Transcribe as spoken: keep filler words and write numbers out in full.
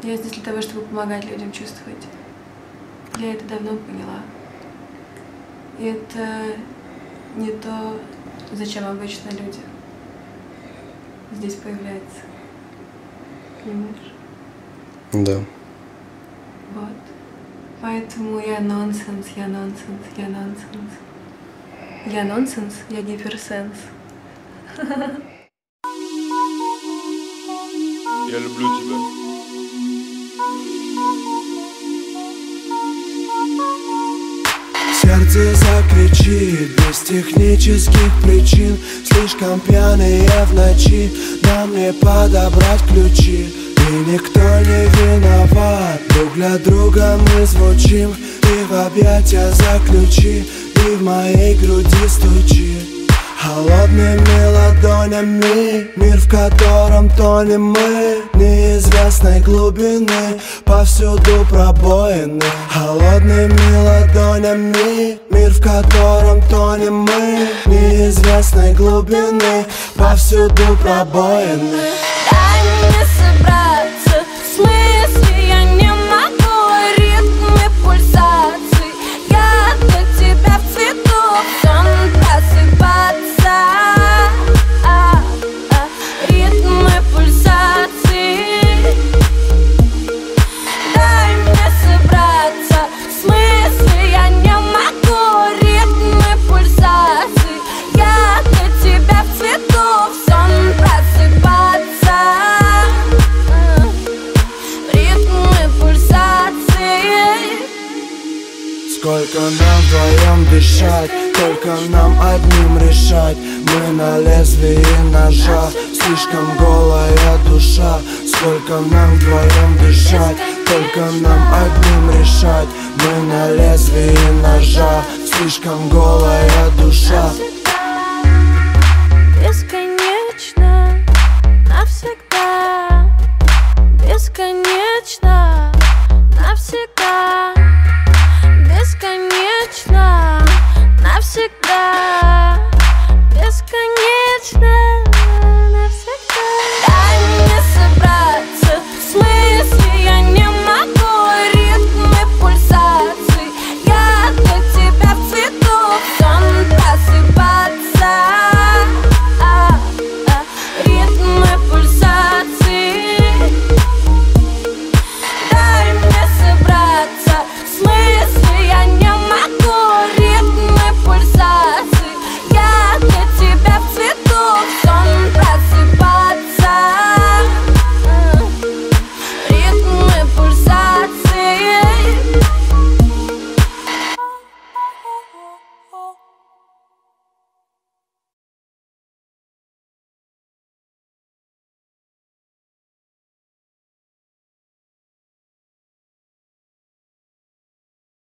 Я здесь для того, чтобы помогать людям чувствовать. Я это давно поняла. И это не то, зачем обычно люди здесь появляются. Понимаешь? Да. Вот. Поэтому я нонсенс, я нонсенс, я нонсенс. Я нонсенс, я гиперсенс. Я люблю тебя. Сердце закричит без технических причин. Слишком пьяные в ночи, да мне подобрать ключи. И никто не виноват, друг для друга мы звучим. И в объятия заключи, и в моей груди стучи. Холодными ладонями мир, в котором тонем мы. Неизвестной глубины, повсюду пробоины. Холодными ладонями мир, в котором тонем мы. Неизвестной глубины, повсюду пробоины. Дай мне собраться, в смысле я не могу. Ритмы пульсаций, я для тебя в цвету. Сон просыпаться. Ритмы пульсаций. Дай мне собраться, в смысле я не могу. Ритмы пульсаций, я для тебя в цвету. Сон просыпаться. Ритмы пульсаций. Сколько нам вдвоем дышать, только нам одним решать. Мы на лезвии ножа, слишком голая душа. Сколько нам вдвоем дышать, только нам одним решать. Мы на лезвии ножа, слишком голая душа.